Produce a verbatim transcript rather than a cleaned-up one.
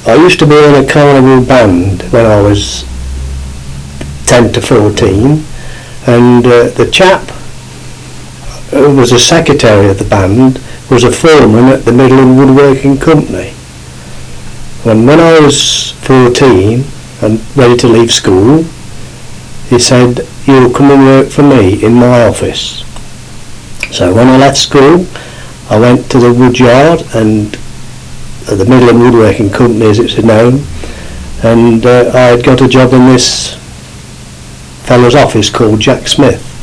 I used to be in a carnival band when I was ten to fourteen, and uh, the chap who was a secretary of the band was a foreman at the Midland Woodworking Company. And when I was fourteen and ready to leave school, he said, "You'll come and work for me in my office." So when I left school, I went to the woodyard and uh, the Midland Woodworking Company, as it's known, and uh, I had got a job in this fellow's office called Jack Smith.